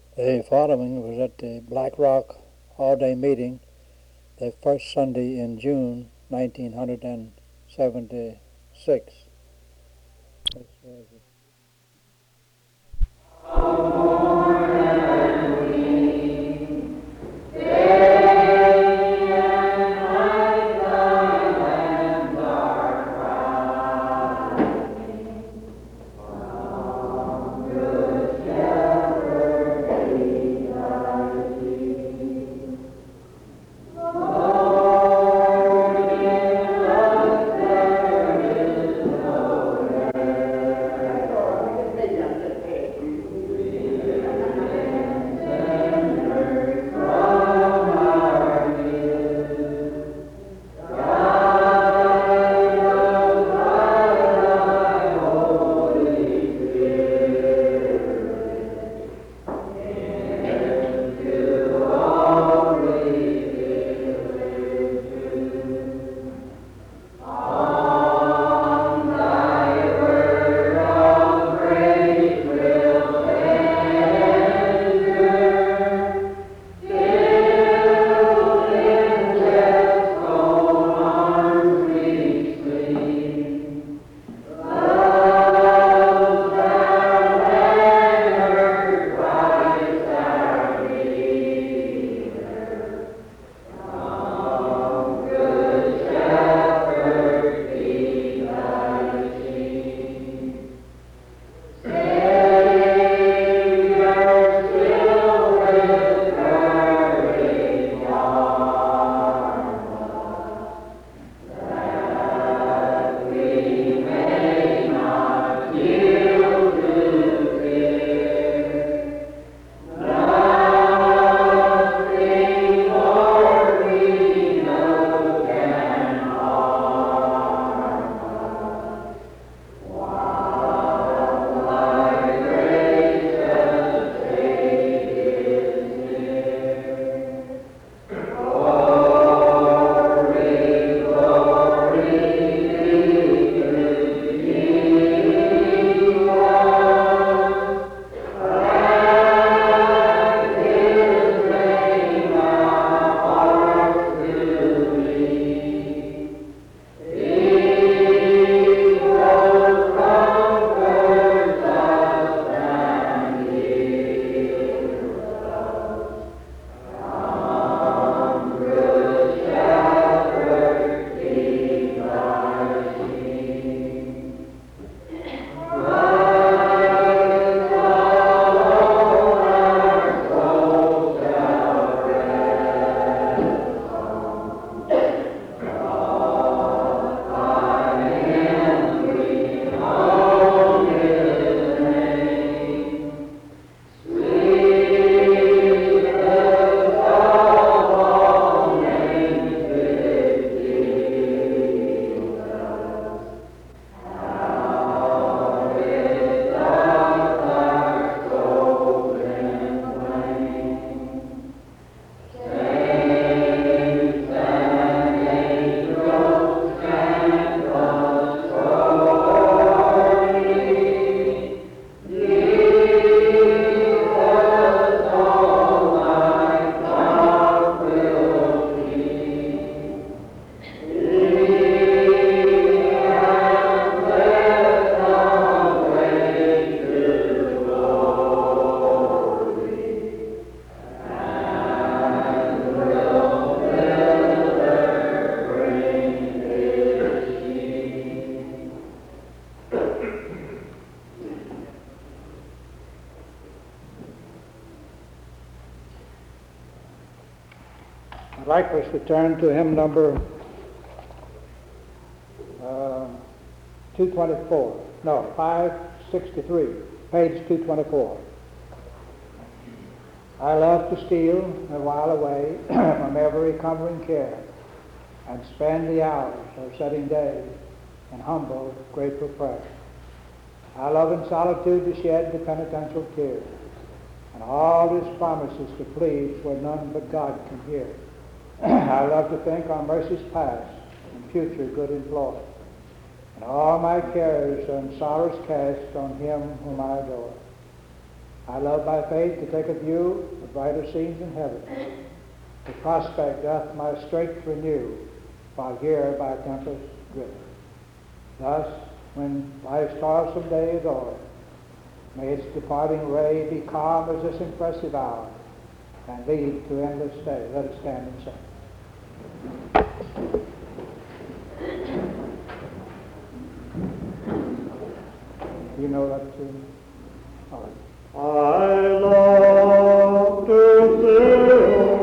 The following was at the Black Rock all-day meeting the first Sunday in June 1976. This was I'd like us to turn to hymn number 224. No, 563, page 224. I love to steal a while away from every cumbering care and spend the hours of setting day in humble, grateful prayer. I love in solitude to shed the penitential tears and all his promises to plead where none but God can hear. I love to think on mercies past and future good employed, and all my cares and sorrows cast on him whom I adore. I love by faith to take a view of brighter scenes in heaven. The prospect doth my strength renew, while here by tempest driven. Thus, when life's toilsome day is o'er, may its departing ray be calm as this impressive hour, and lead to endless stay. Let us stand and sing. You know that tune? All right. I love to sing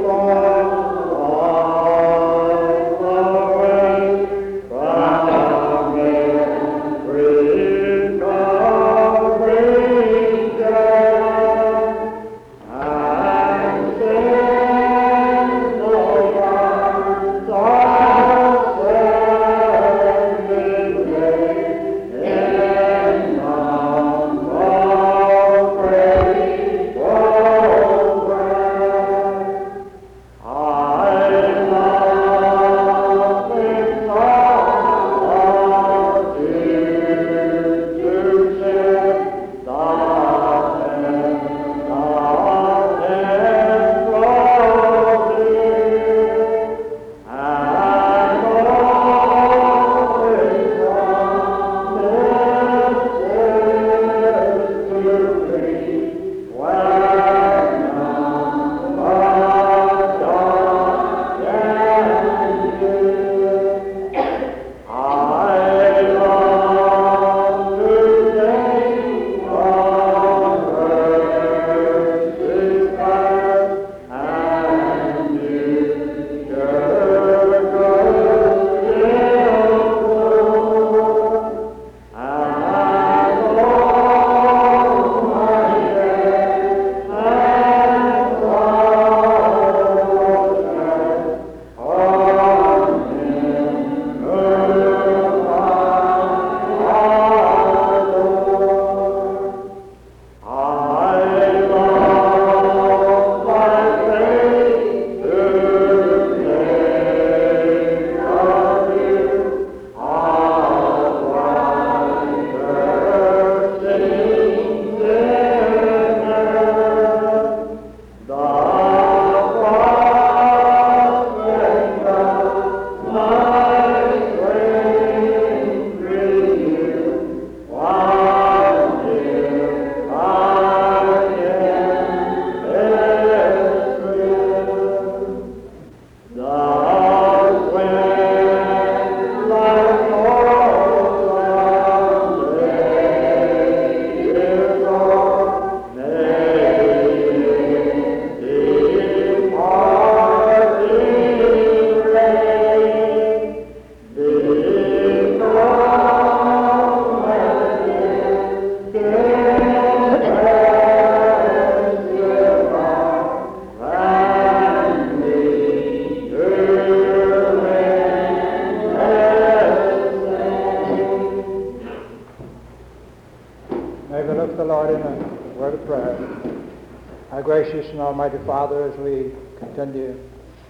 Gracious and Almighty Father, as we continue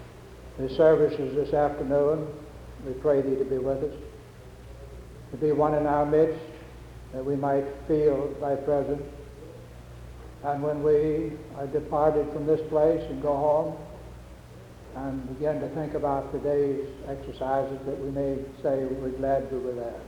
the services this afternoon, we pray Thee to be with us, to be one in our midst, that we might feel Thy presence. And when we are departed from this place and go home and begin to think about the day's exercises, that we may say we're glad we were there.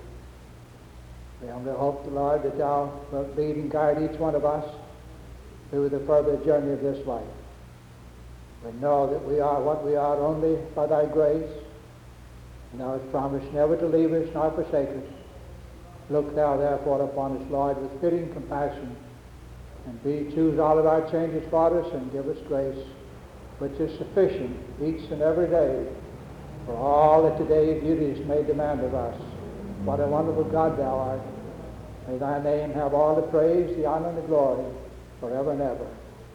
We only hope, the Lord, that Thou wilt lead and guide each one of us through the further journey of this life. We know that we are what we are only by Thy grace, and Thou hast promised never to leave us nor forsake us. Look Thou therefore upon us, Lord, with fitting compassion, and choose all of our changes for us, and give us grace, which is sufficient each and every day for all that today's duties may demand of us. What a wonderful God Thou art. May Thy name have all the praise, the honor, and the glory, forever and ever.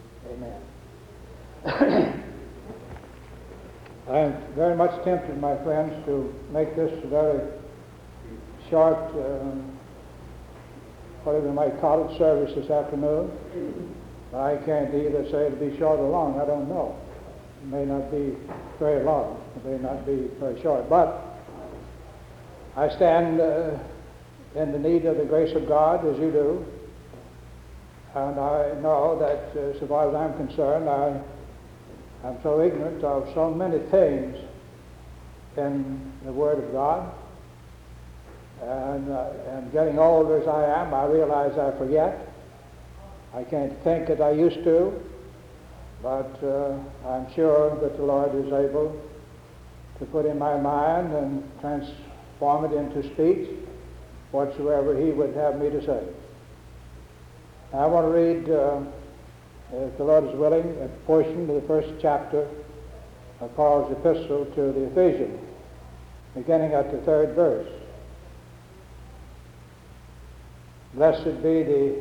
Amen. I am very much tempted, my friends, to make this a very short, whatever you might call it, service this afternoon. But I can't either say it'll be short or long. I don't know. It may not be very long. It may not be very short. But I stand in the need of the grace of God, as you do. And I know that as far as I'm concerned, I am so ignorant of so many things in the Word of God. And getting older as I am, I realize I forget. I can't think as I used to, but I'm sure that the Lord is able to put in my mind and transform it into speech whatsoever He would have me to say. I want to read, if the Lord is willing, a portion of the first chapter of Paul's epistle to the Ephesians, beginning at the 3rd verse. Blessed be the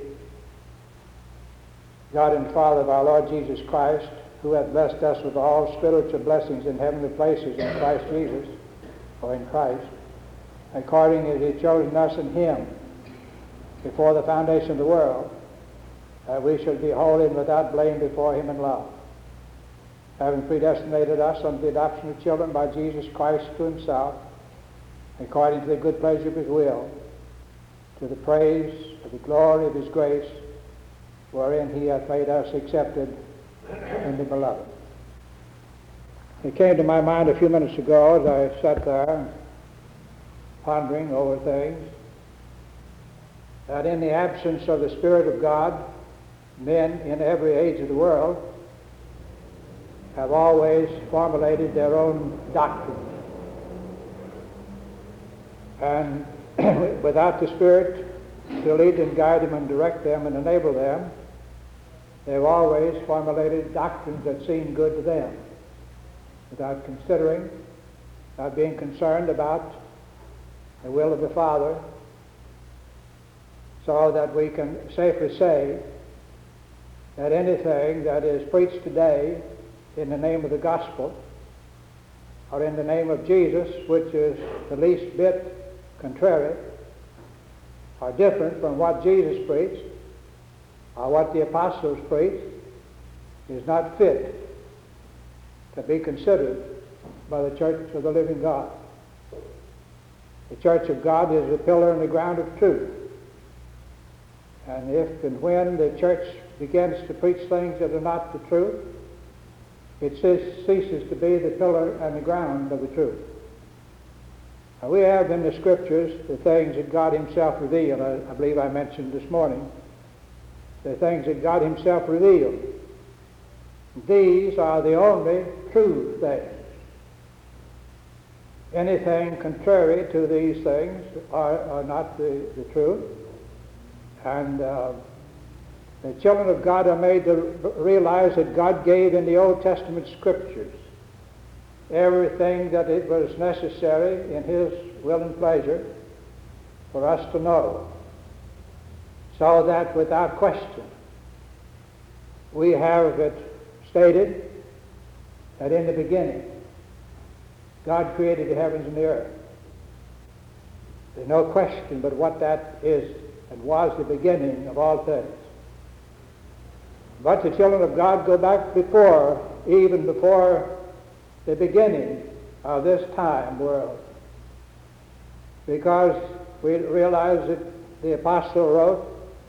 God and Father of our Lord Jesus Christ, who hath blessed us with all spiritual blessings in heavenly places in Christ Jesus, or in Christ, according as He hath chosen us in Him before the foundation of the world, that we should be holy and without blame before Him in love, having predestinated us unto the adoption of children by Jesus Christ to Himself, according to the good pleasure of His will, to the praise of the glory of His grace, wherein He hath made us accepted in the Beloved. It came to my mind a few minutes ago as I sat there pondering over things, that in the absence of the Spirit of God, men in every age of the world have always formulated their own doctrines. And without the Spirit to lead and guide them and direct them and enable them, they've always formulated doctrines that seem good to them, without considering, without being concerned about the will of the Father, so that we can safely say that anything that is preached today in the name of the gospel, or in the name of Jesus, which is the least bit contrary or different from what Jesus preached, or what the apostles preached, is not fit to be considered by the church of the living God. The church of God is the pillar and the ground of truth. And if and when the church begins to preach things that are not the truth, it ceases to be the pillar and the ground of the truth. Now, we have in the Scriptures the things that God Himself revealed. I believe I mentioned this morning the things that God Himself revealed. These are the only true things. Anything contrary to these things are not the truth. And the children of God are made to realize that God gave in the Old Testament Scriptures everything that it was necessary in His will and pleasure for us to know, so that without question we have it stated that in the beginning God created the heavens and the earth. There's no question but what that is and was the beginning of all things. But the children of God go back even before the beginning of this time world, because we realize that the apostle wrote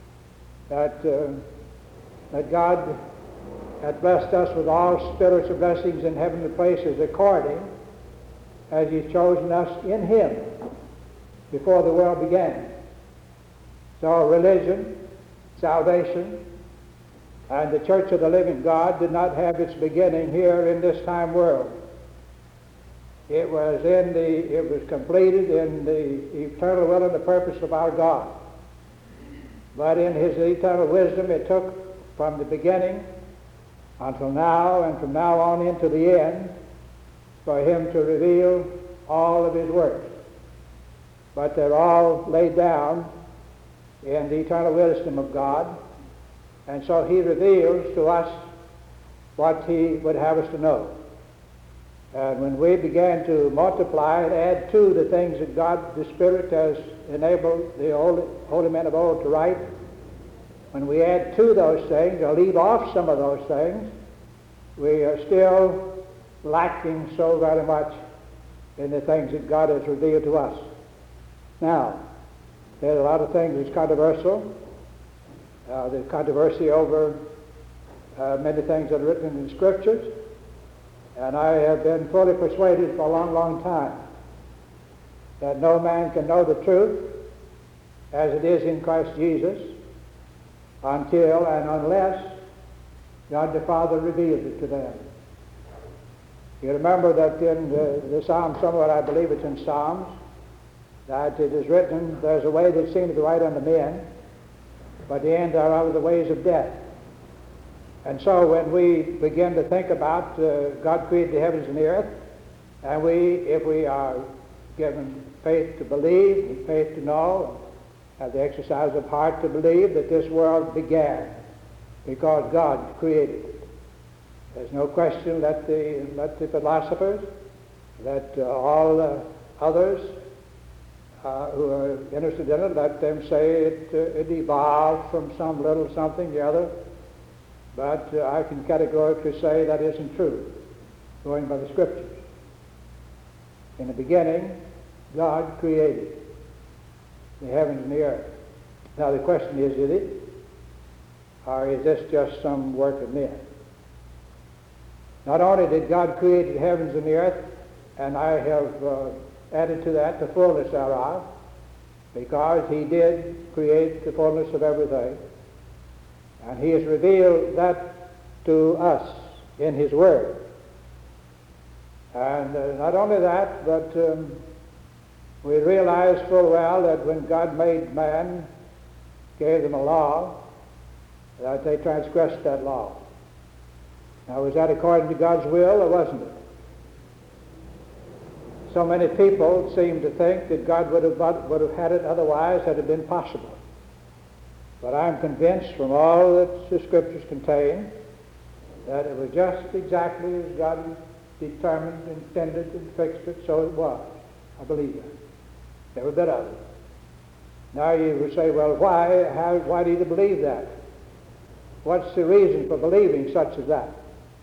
that God had blessed us with all spiritual blessings in heavenly places according as He's chosen us in Him before the world began. So religion, salvation, and the church of the living God did not have its beginning here in this time world. It was completed in the eternal will and the purpose of our God. But in His eternal wisdom, it took from the beginning until now, and from now on into the end, for Him to reveal all of His works. But they're all laid down in the eternal wisdom of God, and so He reveals to us what He would have us to know. And when we began to multiply and add to the things that God, the Spirit, has enabled the holy men of old to write, when we add to those things or leave off some of those things, we are still lacking so very much in the things that God has revealed to us. Now, there's a lot of things that's controversial the controversy over many things that are written in the Scriptures, and I have been fully persuaded for a long, long time that no man can know the truth as it is in Christ Jesus until and unless God the Father reveals it to them. You remember that in the Psalm somewhere, I believe it's in Psalms, that it is written, there's a way that seemeth right unto men, but the end thereof are the ways of death. And so when we begin to think about God created the heavens and the earth, and if we are given faith to believe and faith to know, have the exercise of heart to believe that this world began because God created it. There's no question. Let the philosophers, let all others who are interested in it, let them say it evolved from some little something or other. But I can categorically say that isn't true, going by the Scriptures. In the beginning, God created the heavens and the earth. Now the question is it? Or is this just some work of men? Not only did God create the heavens and the earth, and I have added to that the fullness thereof, because he did create the fullness of everything, and he has revealed that to us in his Word. And not only that, but we realize full well that when God made man, gave them a law, that they transgressed that law. Now, was that according to God's will, or wasn't it? So many people seem to think that God would have had it otherwise had it been possible. But I'm convinced from all that the Scriptures contain that it was just exactly as God determined, intended, and fixed it, so it was. I believe that. Every bit of it. Now you would say, well, why do you believe that? What's the reason for believing such as that?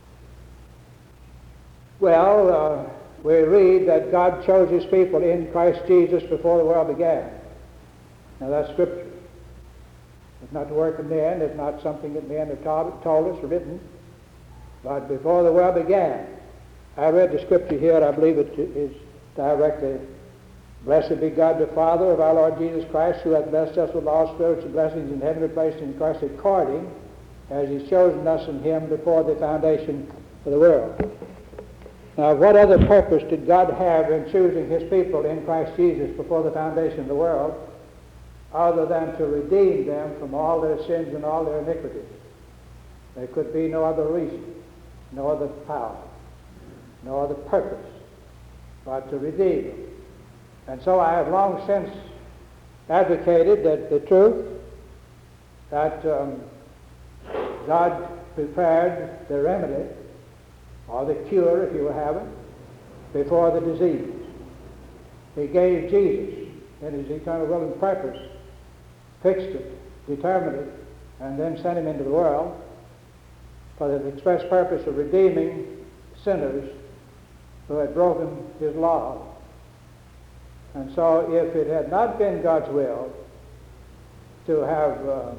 Well, we read that God chose his people in Christ Jesus before the world began. Now that's Scripture. It's not the work of men. It's not something that men have told us or written. But before the world began, I read the Scripture here. I believe it is directly, blessed be God the Father of our Lord Jesus Christ, who hath blessed us with all spiritual blessings in heavenly places in Christ, according as he's chosen us in him before the foundation of the world. Now, what other purpose did God have in choosing his people in Christ Jesus before the foundation of the world, other than to redeem them from all their sins and all their iniquities? There could be no other reason, no other power, no other purpose, but to redeem them. And so I have long since advocated that the truth that God prepared the remedy, or the cure, if you will have it, before the disease. He gave Jesus in his eternal will and purpose, fixed it, determined it, and then sent him into the world for the express purpose of redeeming sinners who had broken his law. And so if it had not been God's will to have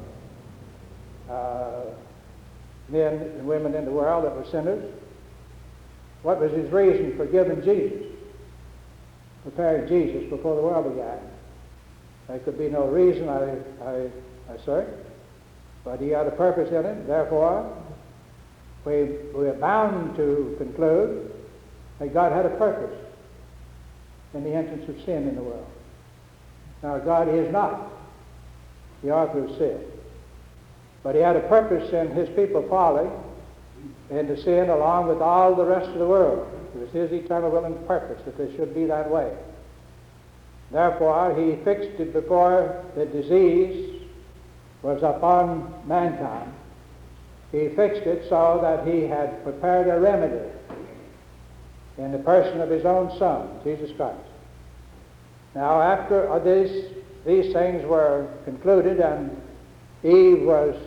men and women in the world that were sinners, what was his reason for giving Jesus, preparing Jesus before the world began? There could be no reason, I assert, but he had a purpose in it. Therefore, we are bound to conclude that God had a purpose in the entrance of sin in the world. Now, God is not the author of sin, but he had a purpose in his people falling into sin along with all the rest of the world. It was his eternal will and purpose that they should be that way. Therefore, he fixed it before the disease was upon mankind. He fixed it so that he had prepared a remedy in the person of his own Son, Jesus Christ. Now, after these things were concluded, and Eve was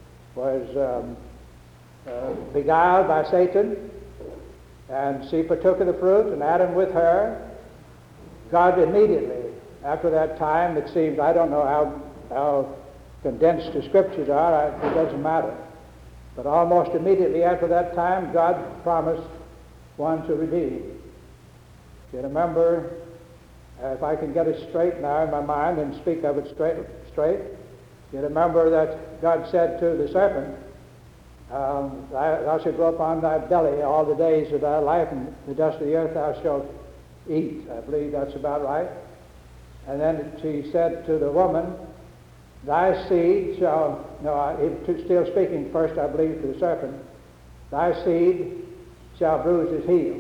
beguiled by Satan, and she partook of the fruit, and Adam with her, God immediately, after that time, it seemed, I don't know how condensed the Scriptures are, it doesn't matter. But almost immediately after that time, God promised one to redeem. You remember, if I can get it straight now in my mind and speak of it straight, you remember that God said to the serpent, thou shalt go upon thy belly all the days of thy life, and the dust of the earth thou shalt eat. I believe that's about right. And then she said to the woman, thy seed shall, still speaking first, I believe, to the serpent, thy seed shall bruise his heel.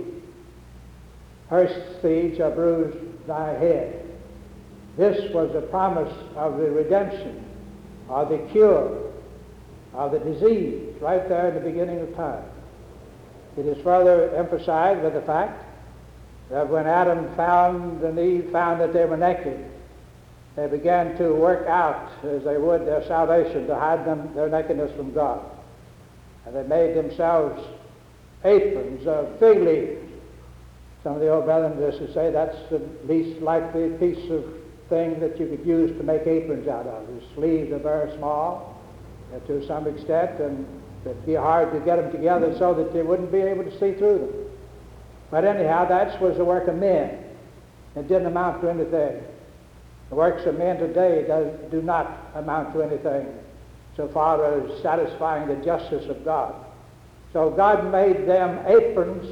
Her seed shall bruise thy head. This was the promise of the redemption, of the cure, of the disease, right there in the beginning of time. It is further emphasized by the fact that when Adam and Eve found that they were naked, they began to work out, as they would, their salvation, to hide their nakedness from God. And they made themselves aprons of fig leaves. Some of the old brethren used to say that's the least likely piece of thing that you could use to make aprons out of. The sleeves are very small to some extent, and it'd be hard to get them together so that they wouldn't be able to see through them. But anyhow, that was the work of men. It didn't amount to anything. The works of men today do not amount to anything so far as satisfying the justice of God. So God made them aprons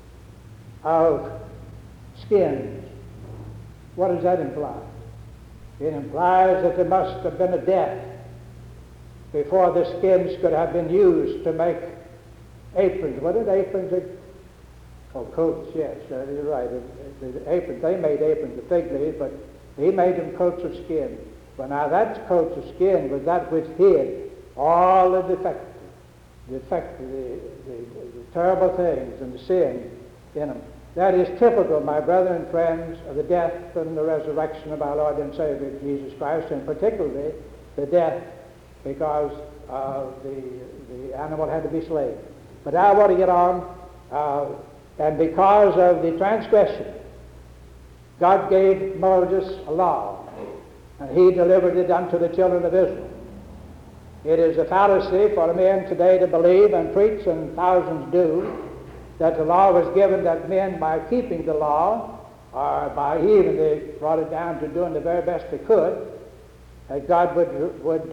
of skins. What does that imply? It implies that there must have been a death before the skins could have been used to make aprons. What did aprons? Oh, coats, yes, you're right. The aprons, they made aprons of fig leaves, but he made them coats of skin. But now that coats of skin was that which hid all the the terrible things and the sin in them. That is typical, my brethren and friends, of the death and the resurrection of our Lord and Savior Jesus Christ, and particularly the death because the animal had to be slain. But I want to get on, and because of the transgression, God gave Moses a law, and he delivered it unto the children of Israel. It is a fallacy for men today to believe and preach, and thousands do, that the law was given that men, by keeping the law, or by even they brought it down to doing the very best they could, that God would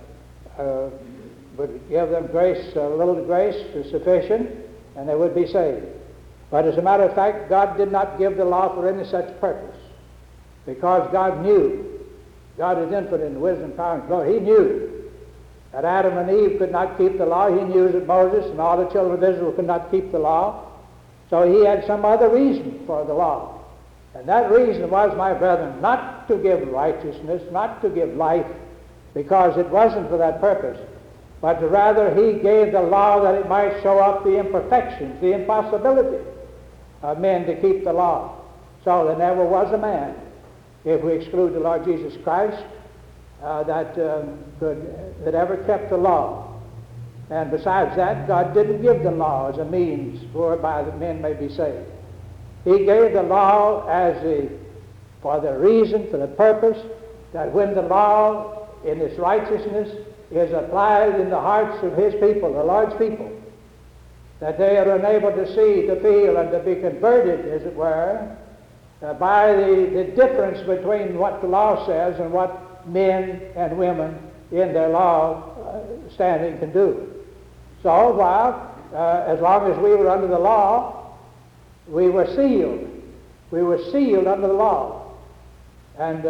give them grace, a little grace sufficient, and they would be saved. But as a matter of fact, God did not give the law for any such purpose, because God knew, God is infinite in wisdom, power, and glory. He knew that Adam and Eve could not keep the law. He knew that Moses and all the children of Israel could not keep the law. So he had some other reason for the law. And that reason was, my brethren, not to give righteousness, not to give life, because it wasn't for that purpose, but rather he gave the law that it might show up the imperfections, the impossibility of men to keep the law. So there never was a man, if we exclude the Lord Jesus Christ, that ever kept the law. And besides that, God didn't give the law as a means whereby the men may be saved. He gave the law for the reason, for the purpose, that when the law in its righteousness is applied in the hearts of his people, the Lord's people, that they are enabled to see, to feel, and to be converted, as it were, by the difference between what the law says and what men and women in their law standing can do. So while, as long as we were under the law, we were sealed. We were sealed under the law. And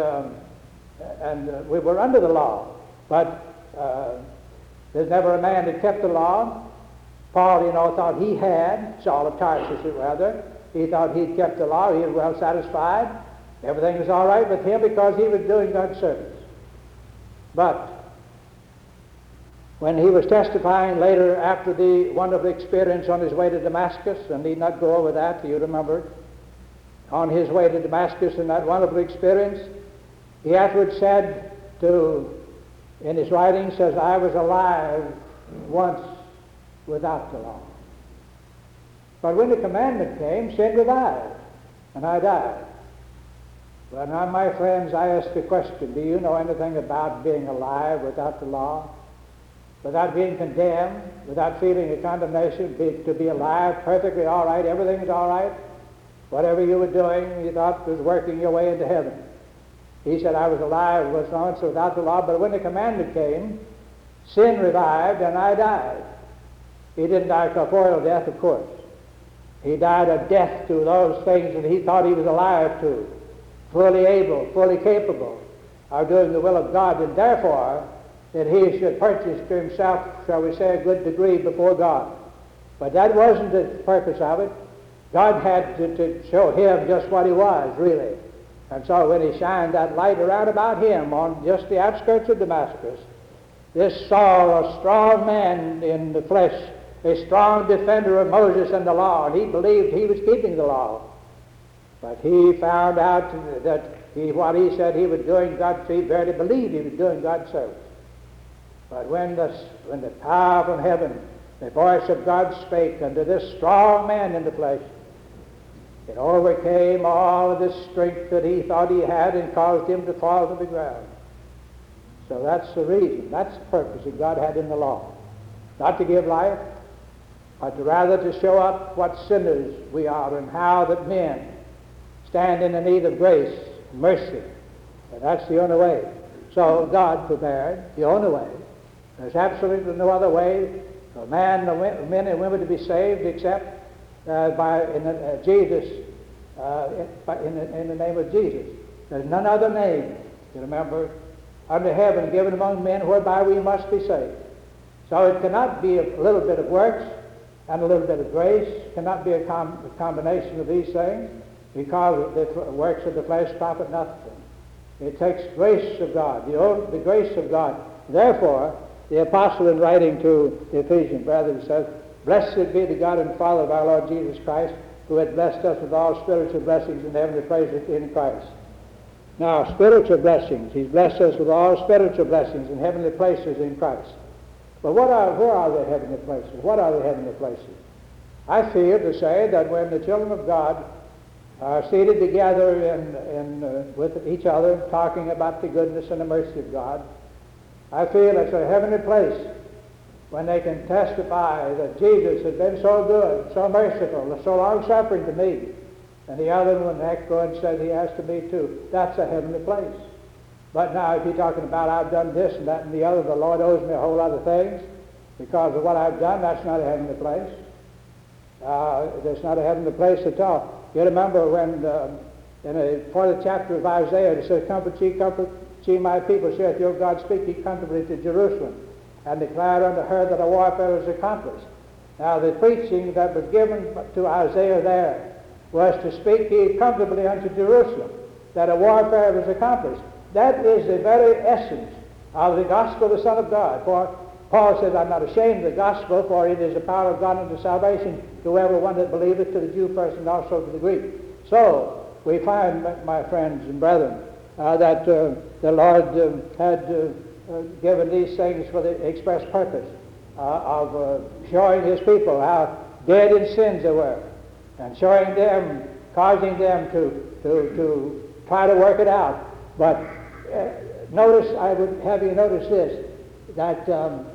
we were under the law. But there's never a man that kept the law. Paul, thought he had, Saul of Tarsus rather, he thought he'd kept the law. He was well satisfied. Everything was all right with him because he was doing God's service. But when he was testifying later after the wonderful experience on his way to Damascus, and need not go over that, you remember, on his way to Damascus in that wonderful experience, he afterwards said in his writing, says, I was alive once without the law. But when the commandment came, sin revived, and I died. Well, now, my friends, I ask the question, do you know anything about being alive without the law? Without being condemned, without feeling a condemnation, to be alive, perfectly all right, everything is all right? Whatever you were doing, you thought was working your way into heaven. He said, I was alive, was once without the law, but when the commandment came, sin revived and I died. He didn't die a corporeal death, of course. He died a death to those things that he thought he was alive to, fully able, fully capable of doing the will of God, and therefore that he should purchase to himself, shall we say, a good degree before God. But that wasn't the purpose of it. God had to show him just what he was, really. And so when he shined that light around about him on just the outskirts of Damascus, this Saul, a strong man in the flesh, a strong defender of Moses and the law, and he believed he was keeping the law. But he found out that what he said he was doing, God, he verily believed he was doing God's service. But when the power from heaven, the voice of God spake unto this strong man in the flesh, it overcame all of this strength that he thought he had and caused him to fall to the ground. So that's the reason, that's the purpose that God had in the law. Not to give life, but rather to show up what sinners we are and how that men stand in the need of grace, mercy. And that's the only way. So God prepared the only way. There's absolutely no other way for men and women to be saved except Jesus, in the name of Jesus. There's none other name, you remember, under heaven given among men whereby we must be saved. So it cannot be a little bit of works and a little bit of grace. It cannot be a combination of these things, because the works of the flesh profit nothing. It takes grace of God, the grace of God. Therefore, the apostle, in writing to the Ephesian brethren, says, Blessed be the God and Father of our Lord Jesus Christ, who hath blessed us with all spiritual blessings in heavenly places in Christ. Now, spiritual blessings. He's blessed us with all spiritual blessings in heavenly places in Christ. But where are the heavenly places? What are the heavenly places? I feel to say that when the children of God are seated together with each other, talking about the goodness and the mercy of God, I feel it's a heavenly place when they can testify that Jesus has been so good, so merciful, so long-suffering to me. And the other one echo and said he has to me too. That's a heavenly place. But now if you're talking about I've done this and that and the other, the Lord owes me a whole lot of things because of what I've done, that's not a heavenly place. That's not a heavenly place at all. You remember when in the 40th chapter of Isaiah it says, comfort ye my people, saith your God, speak ye comfortably to Jerusalem, and declare unto her that a warfare is accomplished. Now the preaching that was given to Isaiah there was to speak ye comfortably unto Jerusalem, that a warfare was accomplished. That is the very essence of the gospel of the Son of God. For Paul says, I'm not ashamed of the gospel, for it is the power of God unto salvation to everyone that believeth, to the Jew first and also to the Greek. So we find, my friends and brethren, that the Lord had given these things for the express purpose of showing his people how dead in sins they were, and showing them, causing them to try to work it out. But notice, I would have you notice this, that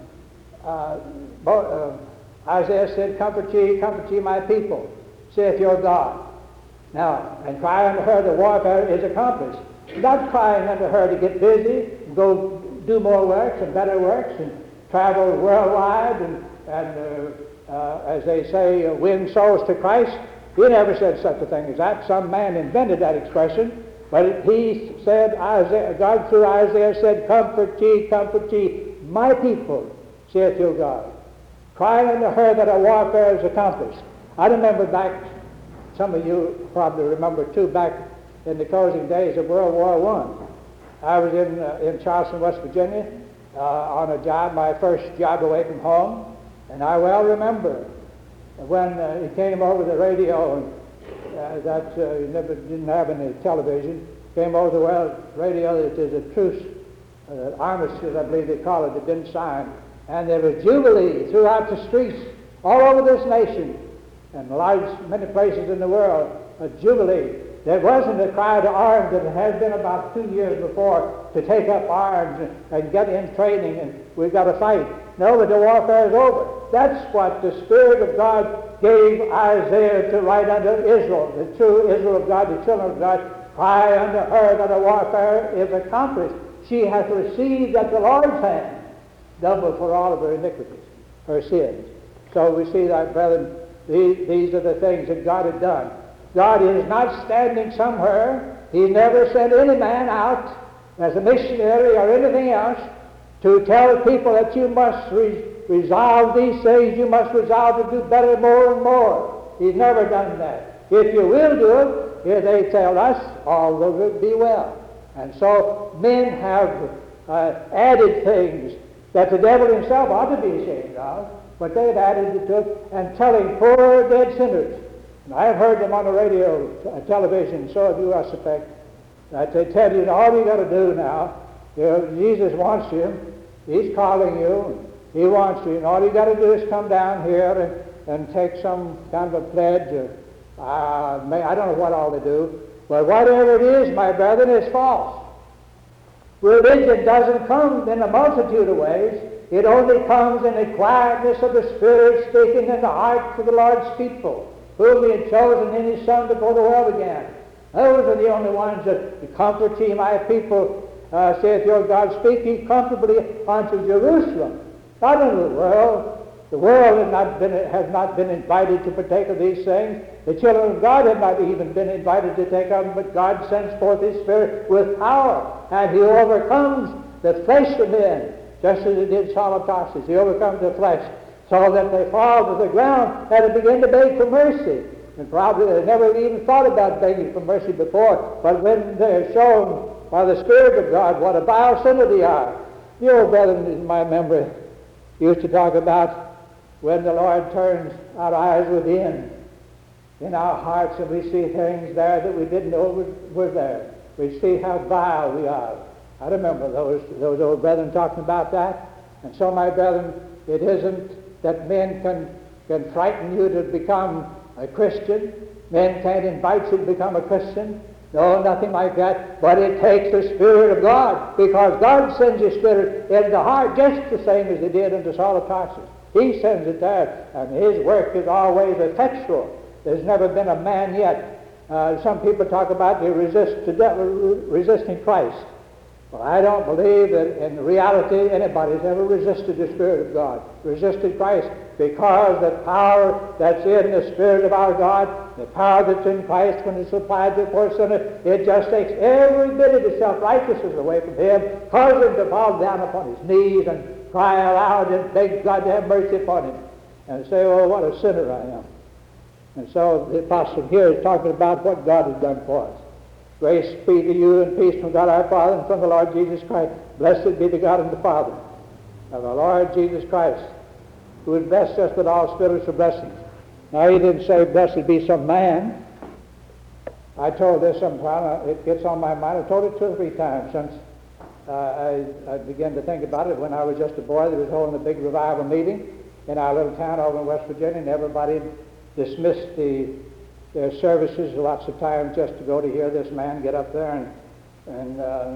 Isaiah said, comfort ye my people, saith your God. Now, and cry unto her, the warfare is accomplished. Not crying unto her to get busy, and go do more works and better works, and travel worldwide, and as they say, win souls to Christ. He never said such a thing as that. Some man invented that expression. But he said, God through Isaiah said, comfort ye my people, saith your God. Cry unto her that a warfare is accomplished. I remember back, some of you probably remember too, back in the closing days of World War I was in Charleston, West Virginia, on a job, my first job away from home, and I well remember when he came over the radio, and didn't have any television, came over the radio that there's a truce, armistice, I believe they call it, that didn't sign, and there was jubilee throughout the streets all over this nation, and many places in the world, a jubilee there wasn't a cry to arms that it had been about 2 years before to take up arms and get in training and we've got to fight. No, but the warfare is over. That's what the Spirit of God gave Isaiah to write unto Israel, the true Israel of God, the children of God. Cry unto her that the warfare is accomplished. She hath received at the Lord's hand double for all of her iniquities, her sins. So we see that, brethren, these are the things that God had done. God is not standing somewhere. He never sent any man out as a missionary or anything else to tell people that you must resolve these things, you must resolve to do better, more and more. He's never done that. If you will do it, here they tell us, all will be well. And so men have added things that the devil himself ought to be ashamed of, but they've added it to it, and telling poor dead sinners. And I've heard them on the radio, television, so have you, I suspect, that they tell you, all you got to do now, Jesus wants you, he's calling you, he wants you, and all you got to do is come down here and take some kind of a pledge, I don't know what all they do, but whatever it is, my brethren, is false. Religion doesn't come in a multitude of ways. It only comes in the quietness of the Spirit speaking in the hearts of the Lord's people, whom He had chosen in His Son before the world began. Those are the only ones that comfort ye, my people, saith your God, speak ye comfortably unto Jerusalem, not unto the world. The world has not been invited to partake of these things. The children of God have not even been invited to take of them, but God sends forth His Spirit with power, and He overcomes the flesh of men, just as He did Saul of Tarsus. He overcomes the flesh, so that they fall to the ground and they begin to beg for mercy. And probably they never even thought about begging for mercy before, but when they're shown by the Spirit of God what a vile sinner they are. The old brethren in my memory used to talk about when the Lord turns our eyes within in our hearts and we see things there that we didn't know were there. We see how vile we are. I remember those old brethren talking about that. And so, my brethren, it isn't that men can frighten you to become a Christian. Men can't invite you to become a Christian. No, nothing like that. But it takes the Spirit of God, because God sends His Spirit in the heart just the same as He did unto Saul of Tarsus. He sends it there, and His work is always effectual. There's never been a man yet. Some people talk about the resisting Christ. Well, I don't believe that in reality anybody's ever resisted the Spirit of God, resisted Christ, because the power that's in the Spirit of our God, the power that's in Christ when it's applied to a poor sinner, it just takes every bit of the self-righteousness away from him, causes him to fall down upon his knees and cry aloud and beg God to have mercy upon him, and say, oh, what a sinner I am. And so the apostle here is talking about what God has done for us. Grace be to you and peace from God our Father and from the Lord Jesus Christ. Blessed be the God and the Father of our Lord Jesus Christ, who has blessed us with all spiritual blessings. Now, He didn't say, blessed be some man. I told this sometime. It gets on my mind. I've told it 2 or 3 times since I began to think about it. When I was just a boy, they was holding a big revival meeting in our little town over in West Virginia, and everybody dismissed their services lots of times just to go to hear this man get up there and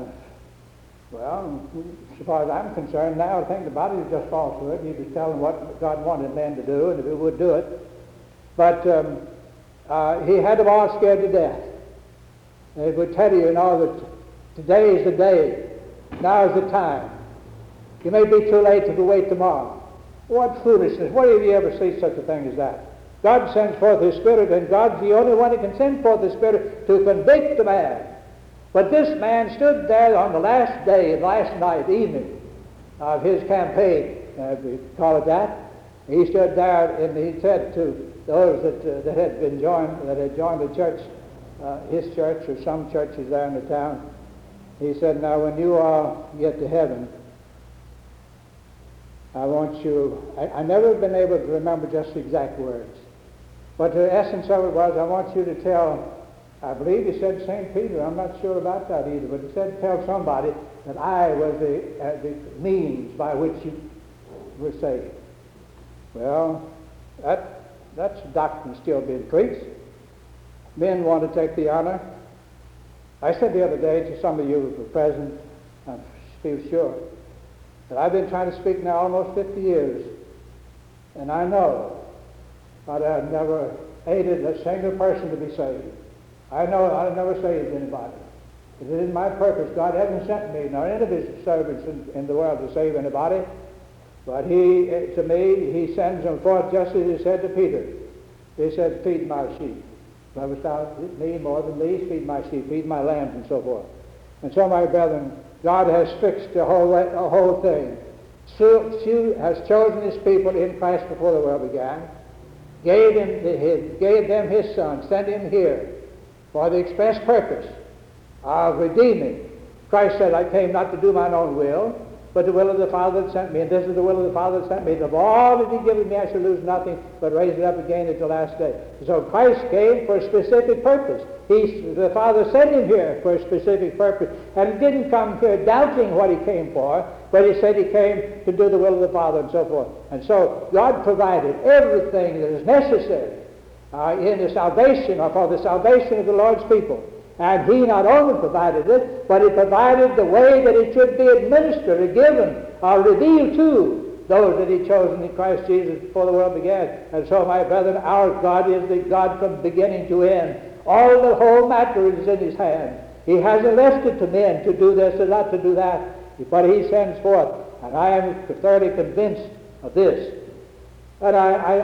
well, as far as I'm concerned now, thinking about it, he just falsehood. He was telling what God wanted men to do, and if he would do it. But he had them all scared to death. They would tell you, that today is the day, now is the time. You may be too late if you wait tomorrow. What foolishness. Where have you ever seen such a thing as that? God sends forth His Spirit, and God's the only one who can send forth His Spirit to convict the man. But this man stood there on the last day, last night, evening, of his campaign, we call it that. He stood there and he said to those that had joined the church, his church or some churches there in the town, he said, now when you all get to heaven, I want you, I've never been able to remember just the exact words, but the essence of it was, I want you to tell, I believe he said St. Peter, I'm not sure about that either, but he said tell somebody that I was the means by which you were saved. Well, that's doctrine still being preached. men want to take the honor. I said the other day to some of you who were present, I feel sure, that I've been trying to speak now almost 50 years, and I know that I've never aided a single person to be saved. I know I've never saved anybody. It isn't my purpose. God hasn't sent me, nor any of his servants in the world, to save anybody. But he, to me, he sends them forth just as he said to Peter. He said, feed my sheep. Lovest thou me more than these? Feed my sheep, feed my lambs, and so forth. And so, my brethren, God has fixed the whole thing. He has chosen his people in Christ before the world began, gave them his Son, sent him here for the express purpose of redeeming. Christ said, I came not to do mine own will, but the will of the Father that sent me. And this is the will of the Father that sent me. Of all that he given me, I shall lose nothing, but raise it up again at the last day. So Christ came for a specific purpose. The Father sent him here for a specific purpose. And he didn't come here doubting what he came for, but he said he came to do the will of the Father and so forth. And so God provided everything that is necessary in the salvation, or for the salvation of the Lord's people. And he not only provided it, but he provided the way that it should be administered or given or revealed to those that he chosen in Christ Jesus before the world began. And so, my brethren, our God is the God from beginning to end. All the whole matter is in his hand. He hasn't left it to men to do this or not to do that, but he sends forth. And I am thoroughly convinced of this. And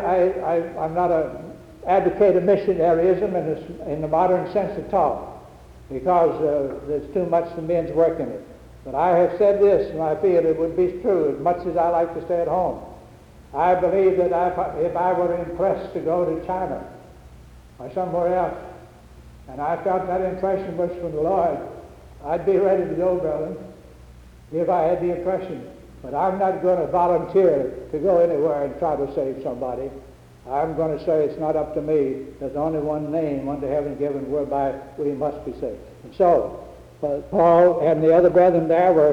I'm not an advocate of missionaryism in the modern sense of talk, because there's too much the men's work in it. But I have said this, and I feel it would be true, as much as I like to stay at home. I believe that if I were impressed to go to China or somewhere else, and I felt that impression was from the Lord, I'd be ready to go, brother, if I had the impression. But I'm not going to volunteer to go anywhere and try to save somebody. I'm going to say it's not up to me. There's only one name under heaven given whereby we must be saved. And so, Paul and the other brethren there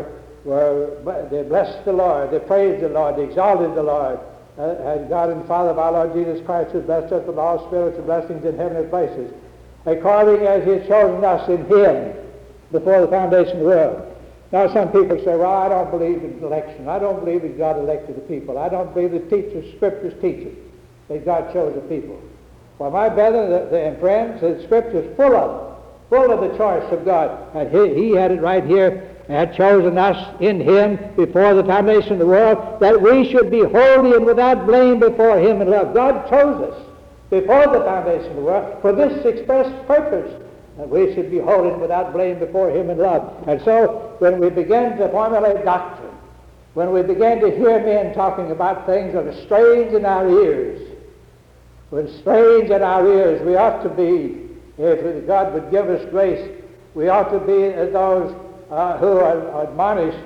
they blessed the Lord, they praised the Lord, they exalted the Lord, and God and Father of our Lord Jesus Christ, who blessed us with all spiritual blessings in heavenly places, according as he has chosen us in him before the foundation of the world. Now some people say, well, I don't believe in election. I don't believe that God elected the people. I don't believe the Scriptures teach it, that God chose the people. Well, my brethren and friends, the Scripture's full of the choice of God. And he had it right here, had chosen us in him before the foundation of the world, that we should be holy and without blame before him in love. God chose us before the foundation of the world for this express purpose, that we should be holy and without blame before him in love. And so when we begin to formulate doctrine, when we begin to hear men talking about things that are strange in our ears, when strange in our ears, we ought to be, if God would give us grace, we ought to be those who are admonished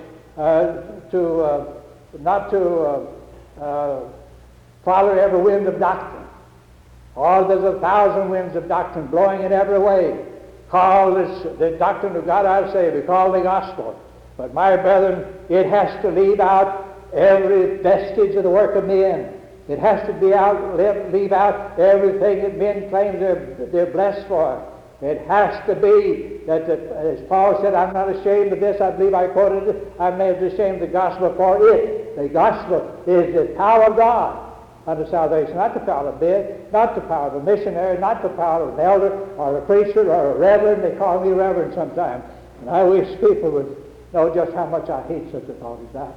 not to follow every wind of doctrine. Or there's 1,000 winds of doctrine blowing in every way. Call this the doctrine of God, I say, we call the gospel. But my brethren, it has to leave out every vestige of the work of men. It has to leave out everything that men claim they're blessed for. It has to be that, as Paul said, I'm not ashamed of this. I believe I quoted it. I'm not ashamed of the gospel for it. The gospel is the power of God unto salvation, not the power of men, not the power of a missionary, not the power of an elder or a preacher or a reverend. They call me reverend sometimes. And I wish people would know just how much I hate such a thought as that.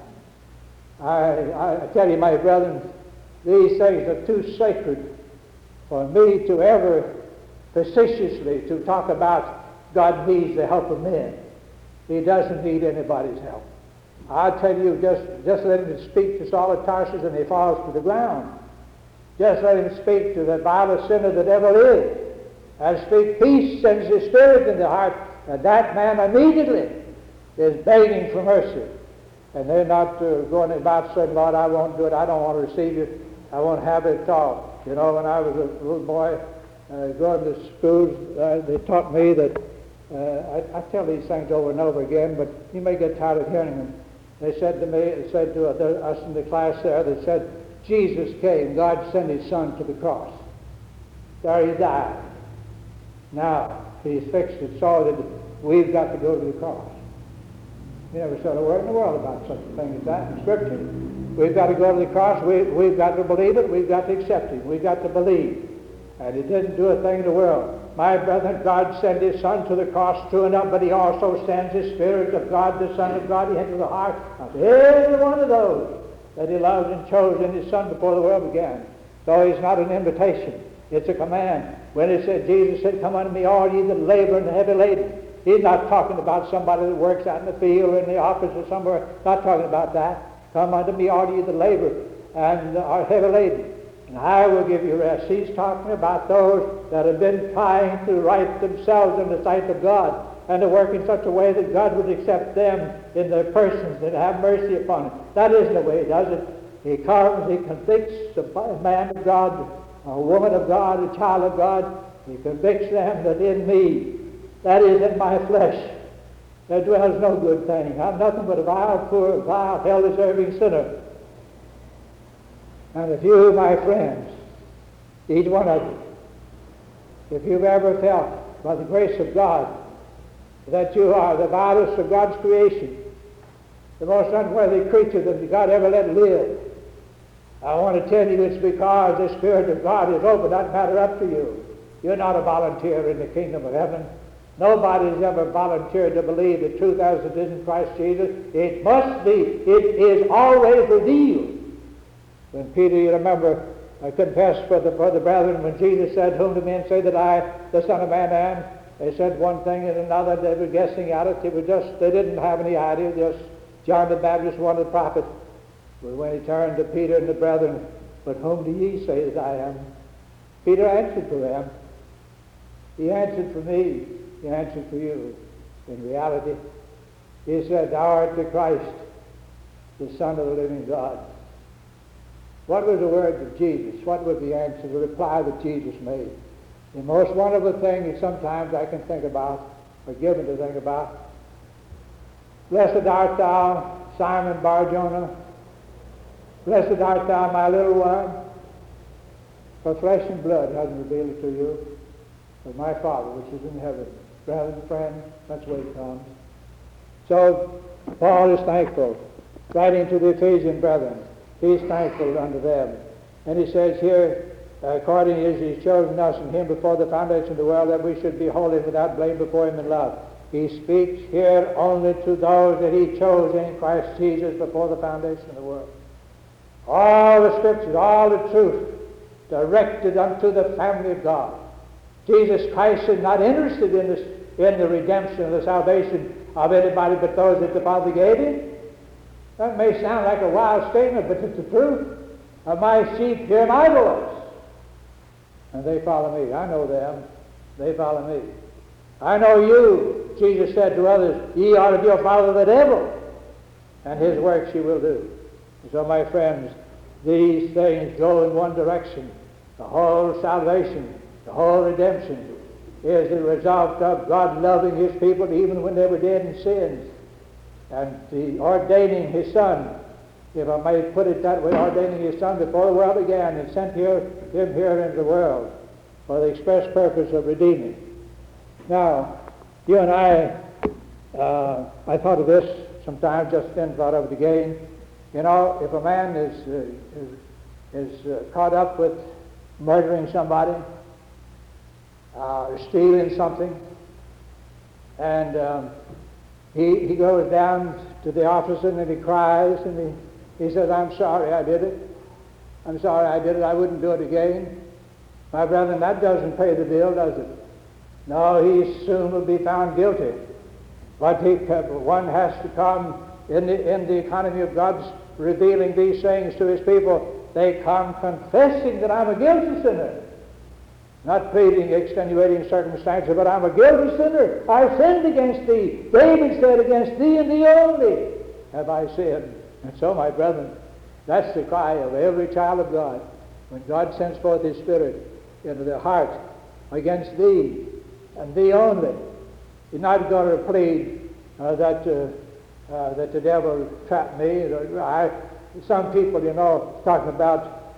I tell you, my brethren, these things are too sacred for me to ever facetiously to talk about God needs the help of men. He doesn't need anybody's help. I tell you, just let him speak to Saul of Tarsus and he falls to the ground. Just let him speak to the vilest sinner that ever lived, and speak peace, sends his spirit in the heart, and that man immediately is begging for mercy. And they're not going about saying, Lord, I won't do it, I don't want to receive you, I won't have it at all. You know, when I was a little boy going to schools, they taught me that, I tell these things over and over again, but you may get tired of hearing them. They said to me, they said to us in the class there, they said, Jesus came, God sent his Son to the cross. There he died. Now, he's fixed it so that we've got to go to the cross. You never said a word in the world about such a thing as that in Scripture. We've got to go to the cross. We've got to believe it. We've got to accept it. We've got to believe. And he didn't do a thing in the world. My brethren, God sent his Son to the cross true enough, but he also sends his Spirit of God, the Son of God, into the heart of every one of those that he loved and chose in his Son before the world began. So he's not an invitation. It's a command. When it said, Jesus said, come unto me, all ye that labor and are heavy laden. He's not talking about somebody that works out in the field or in the office or somewhere. Not talking about that. Come unto me, all ye that labor and are heavy laden, and I will give you rest. He's talking about those that have been trying to right themselves in the sight of God and to work in such a way that God would accept them in their persons and have mercy upon them. That isn't the way he does it. He comes, he convicts a man of God, a woman of God, a child of God. He convicts them that in me, that is in my flesh, there dwells no good thing. I'm nothing but a vile, poor, vile, hell-deserving sinner. And if you, my friends, each one of you, if you've ever felt by the grace of God that you are the vilest of God's creation, the most unworthy creature that God ever let live, I want to tell you it's because the Spirit of God has opened that matter up to you. You're not a volunteer in the kingdom of heaven. Nobody's ever volunteered to believe the truth as it is in Christ Jesus. It must be. It is always revealed. When Peter, you remember, confessed for the brethren when Jesus said, whom do men say that I, the Son of Man, am? They said one thing and another. They were guessing at it. It was just, they didn't have any idea. Just John the Baptist, one of the prophets. But when he turned to Peter and the brethren, but whom do ye say that I am? Peter answered for them. He answered for me. He answered for you. In reality, he said, thou art the Christ, the Son of the living God. What was the words of Jesus? What was the answer, the reply that Jesus made? The most wonderful thing that sometimes I can think about, or given to think about. Blessed art thou, Simon Bar-Jonah. Blessed art thou, my little one. For flesh and blood hasn't revealed it to you, but my Father which is in heaven. Brothers and friends, that's where it comes. So Paul is thankful, writing to the Ephesian brethren. He's thankful unto them. And he says here, according as he's chosen us in him before the foundation of the world, that we should be holy without blame before him in love. He speaks here only to those that he chose in Christ Jesus before the foundation of the world. All the Scriptures, all the truth, directed unto the family of God. Jesus Christ is not interested in the redemption of the salvation of anybody but those that the Father gave him. That may sound like a wild statement, but it's the truth. My sheep hear my voice, and they follow me. I know them. They follow me. I know you, Jesus said to others, ye are of your father the devil, and his works ye will do. And so, my friends, these things go in one direction. The whole salvation, the whole redemption is the result of God loving his people even when they were dead in sins, and the ordaining his Son, if I may put it that way, ordaining his Son before the world began, and sent him here into the world for the express purpose of redeeming. Now, you and I thought of this sometimes, just then thought of it again. You know, if a man is caught up with murdering somebody, stealing something, and he goes down to the officer and he cries and he says, I'm sorry I did it. I'm sorry I did it. I wouldn't do it again. My brethren, that doesn't pay the bill, does it? No, he soon will be found guilty. But one has to come in the economy of God's revealing these things to his people. They come confessing that I'm a guilty sinner. Not pleading extenuating circumstances, but I'm a guilty sinner. I've sinned against thee. David said, against thee and thee only have I sinned. And so, my brethren, that's the cry of every child of God. When God sends forth his Spirit into their heart against thee and thee only, he's not going to plead that the devil trapped me. Some people, talking about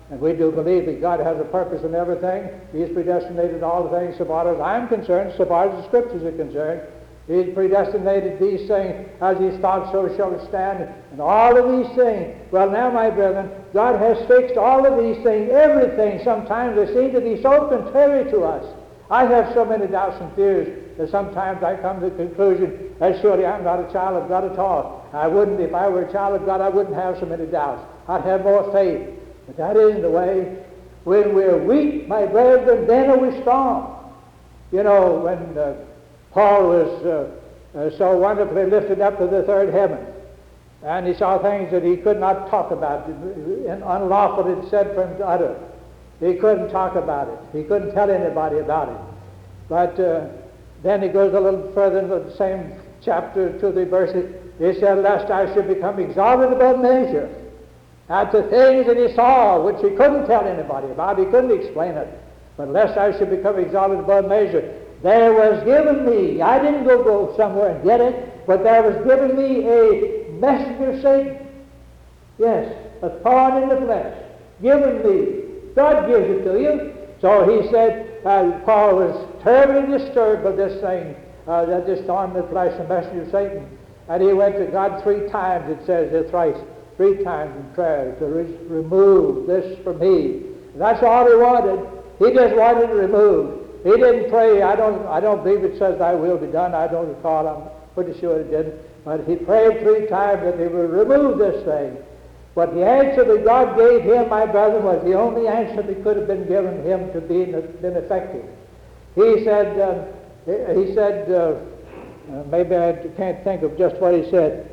And we do believe that God has a purpose in everything. He's predestinated all the things so far as I'm concerned, so far as the Scriptures are concerned. He's predestinated these things as He's thought, so shall it stand. And all of these things, well now, my brethren, God has fixed all of these things, everything. Sometimes they seem to be so contrary to us. I have so many doubts and fears that sometimes I come to the conclusion that surely I'm not a child of God at all. I wouldn't, if I were a child of God, I wouldn't have so many doubts. I'd have more faith. But that isn't the way. When we're weak, my brethren, then are we strong. You know, when Paul was so wonderfully lifted up to the third heaven, and he saw things that he could not talk about, and unlawful it said for him to utter. He couldn't talk about it. He couldn't tell anybody about it. But then he goes a little further into the same chapter, 2 or 3 verses. He said, lest I should become exalted above measure at the things that he saw, which he couldn't tell anybody about. He couldn't explain it. But lest I should become exalted above measure, there was given me, I didn't go somewhere and get it, but there was given me a messenger of Satan. Yes, a thorn in the flesh, given me. God gives it to you. So he said, Paul was terribly disturbed by this thing, that this thorn in the flesh, the messenger of Satan. And he went to God 3 times, it says there thrice, 3 times in prayer to remove this from me. And that's all he wanted. He just wanted to remove. He didn't pray. I don't believe it says thy will be done. I don't recall. I'm pretty sure it didn't. But he prayed 3 times that he would remove this thing. But the answer that God gave him, my brother, was the only answer that could have been given him to be been effective. He said, maybe I can't think of just what he said.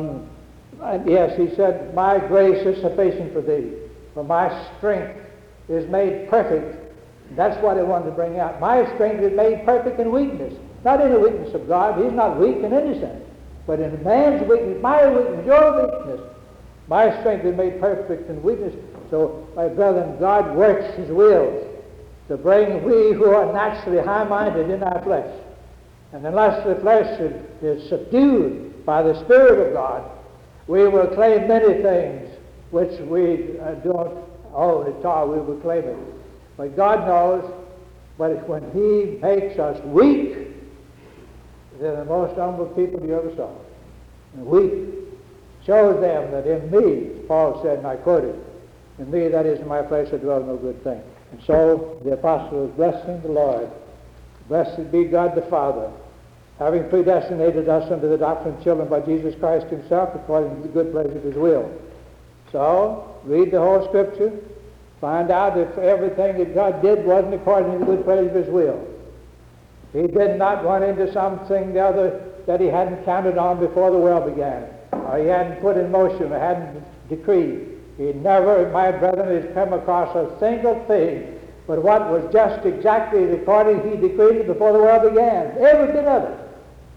Yes, he said, my grace is sufficient for thee, for my strength is made perfect. That's what I wanted to bring out. My strength is made perfect in weakness. Not in the weakness of God. He's not weak in any sense. But in man's weakness, my weakness, your weakness, my strength is made perfect in weakness. So, my brethren, God works His will to bring we who are naturally high-minded in our flesh. And unless the flesh is subdued by the Spirit of God, we will claim many things which we don't own at all. We will claim it. But God knows, but when He makes us weak, they're the most humble people you ever saw. And weak shows them that in me, Paul said, and I quoted, in me, that is in my flesh, I dwell no good thing. And so the apostle is blessing the Lord. Blessed be God the Father, having predestinated us unto the adoption of children by Jesus Christ Himself, according to the good pleasure of His will. So, read the whole Scripture. Find out if everything that God did wasn't according to the good pleasure of His will. He did not run into something the other that He hadn't counted on before the world began, or He hadn't put in motion, or hadn't decreed. He never, my brethren, has come across a single thing but what was just exactly according He decreed it before the world began. Every bit of it.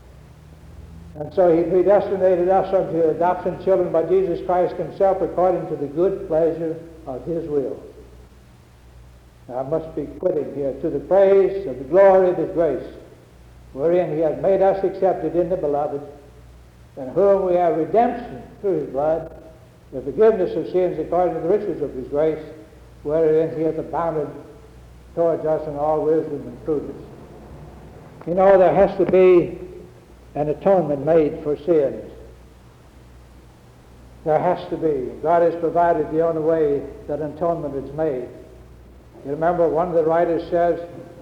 And so He predestinated us unto adoption children by Jesus Christ Himself according to the good pleasure of His will. Now, I must be quitting here. To the praise of the glory of His grace, wherein He has made us accepted in the Beloved, in whom we have redemption through His blood, the forgiveness of sins according to the riches of His grace, wherein He hath abounded towards us in all wisdom and prudence. You know, there has to be an atonement made for sins. There has to be. God has provided the only way that atonement is made. You remember one of the writers says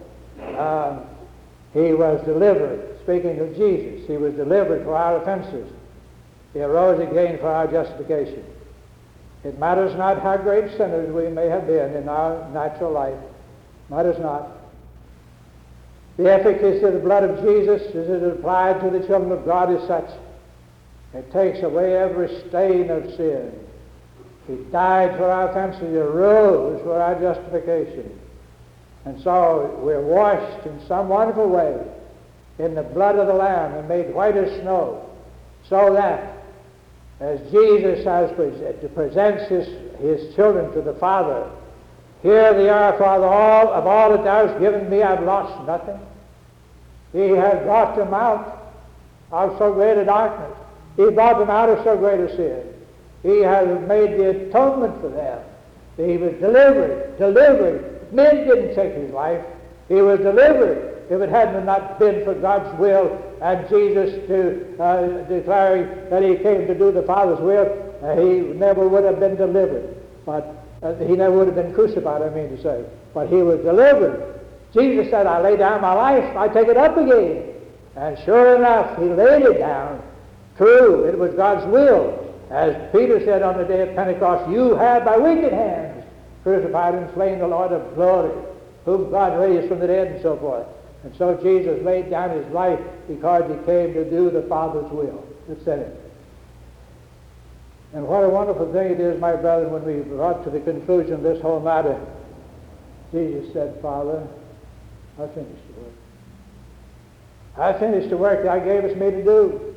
He was delivered, speaking of Jesus, He was delivered for our offenses. He arose again for our justification. It matters not how great sinners we may have been in our natural life. Matters not. The efficacy of the blood of Jesus, as it is applied to the children of God, is such. It takes away every stain of sin. He died for our offenses. He arose for our justification. And so we're washed in some wonderful way in the blood of the Lamb and made white as snow, so that as Jesus presents his children to the Father, here they are, Father, of all that Thou hast given me, I've lost nothing. He has brought them out of so great a darkness. He brought them out of so great a sin. He has made the atonement for them. He was delivered. Men didn't take his life. He was delivered. If it hadn't not been for God's will and Jesus to declaring that he came to do the Father's will, he never would have been delivered. But he never would have been crucified, I mean to say. But he was delivered. Jesus said, I lay down my life, I take it up again. And sure enough, he laid it down. True, it was God's will. As Peter said on the day of Pentecost, you have by wicked hands crucified and slain the Lord of glory, whom God raised from the dead, and so forth. And so Jesus laid down his life because he came to do the Father's will. That's it. And what a wonderful thing it is, my brethren, when we brought to the conclusion of this whole matter. Jesus said, Father, I finished the work. I finished the work thou gavest me to do.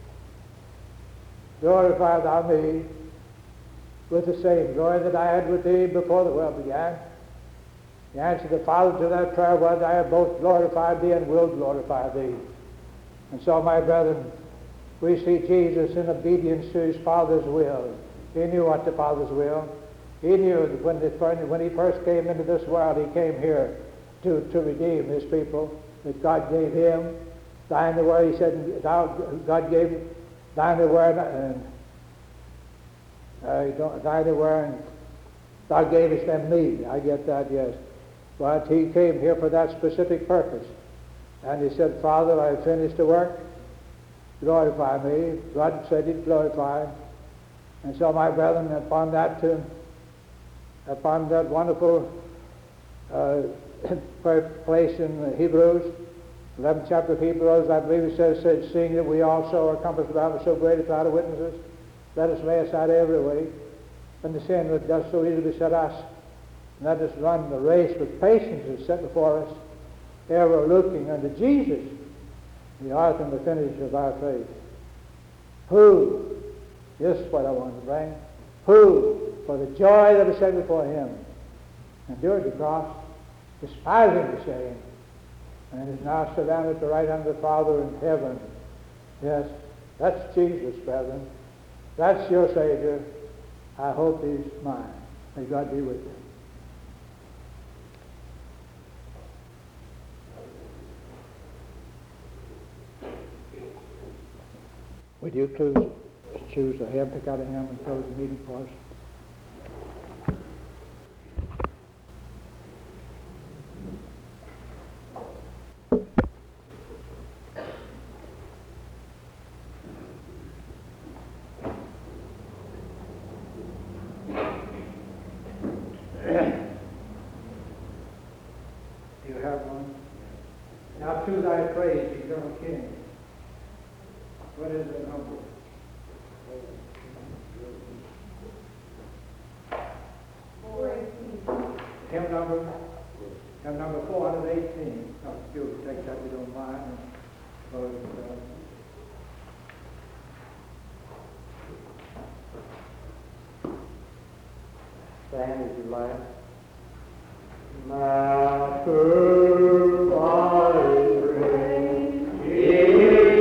Glorify thou me with the same glory that I had with thee before the world began. The answer to the Father to that prayer was, I have both glorified thee and will glorify thee. And so, my brethren, we see Jesus in obedience to his Father's will. He knew what the Father's will. He knew that when he first came into this world, he came here to redeem his people, that God gave him. Thine the word, he said, God gave thine the word, and thine the word, and thou gavest them me. I get that, yes. But he came here for that specific purpose. And he said, Father, I have finished the work. Glorify me. God said he'd glorify him. And so, my brethren, upon that wonderful place in Hebrews, 11th chapter of Hebrews, I believe it says, seeing that we also are compassed about with so great a cloud of witnesses, let us lay aside every weight and the sin that does so easily beset us, and let us run the race with patience that's set before us, ever looking unto Jesus, the author and the finisher of our faith, who, this is what I want to bring, who, for the joy that was set before him, endured the cross, despising the shame, and is now set down at the right hand of the Father in heaven. Yes, that's Jesus, brethren. That's your Savior. I hope he's mine. May God be with you. Would you choose a hymn, pick out a hymn and close the meeting for us? Do you have one? Now to thy praise, eternal King. What is the number? Hymn number 418. Now, if you take that, we don't mind. And close it. Stand as you like. Master, I praise.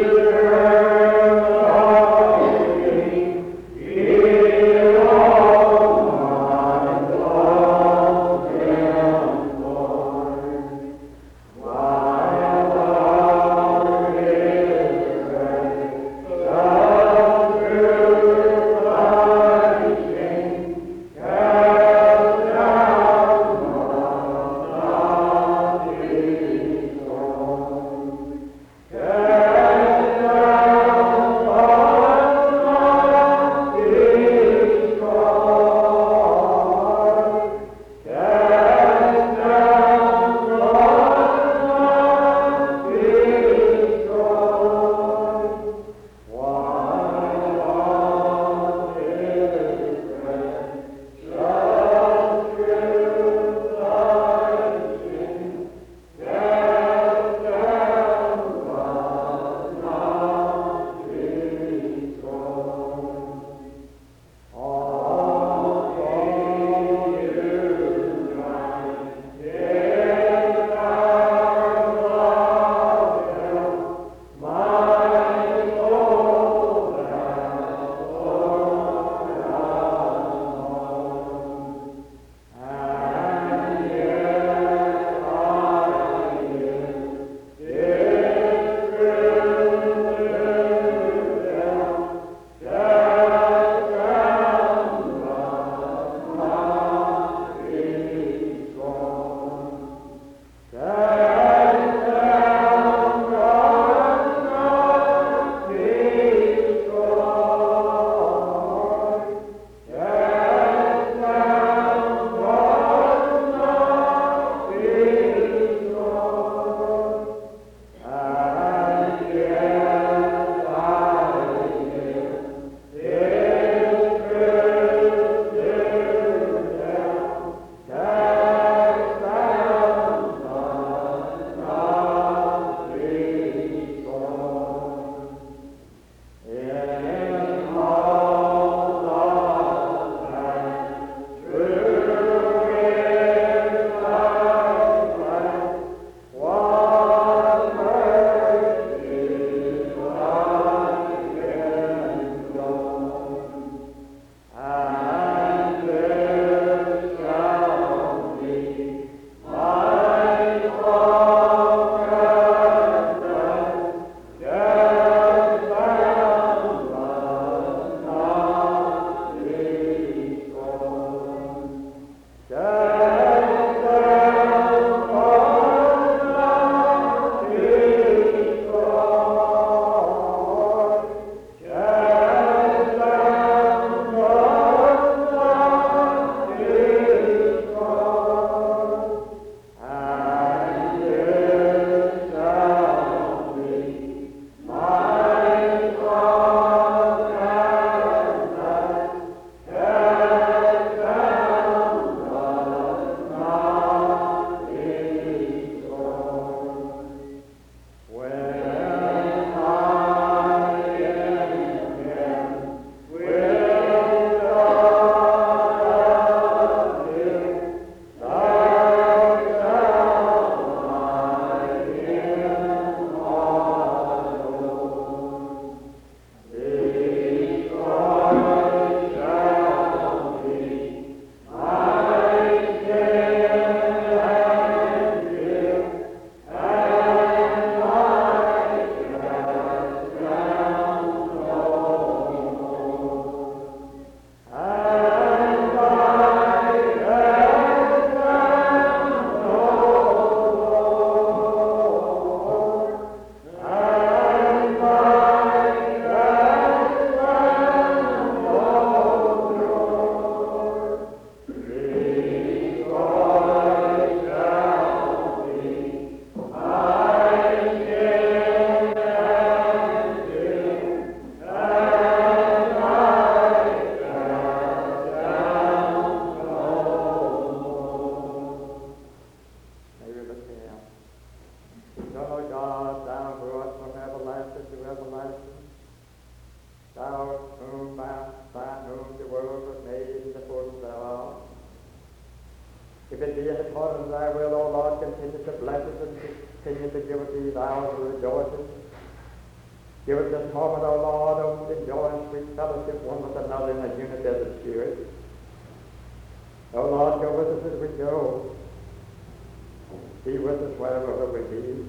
If it be in accordance with thy will, O Lord, continue to bless us and continue to give us these hours of rejoicing. Give us this moment, O Lord, of enjoying sweet fellowship one with another in the unity of the Spirit. O Lord, go with us as we go. Be with us wherever we be.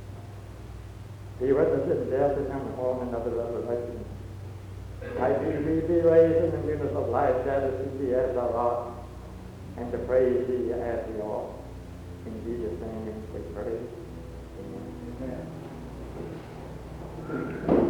Be with us in death and in home and of the resurrection. I do be raised in the newness of life, that is to thee as thou art, and to praise thee as we ought. In Jesus' name we pray. Amen.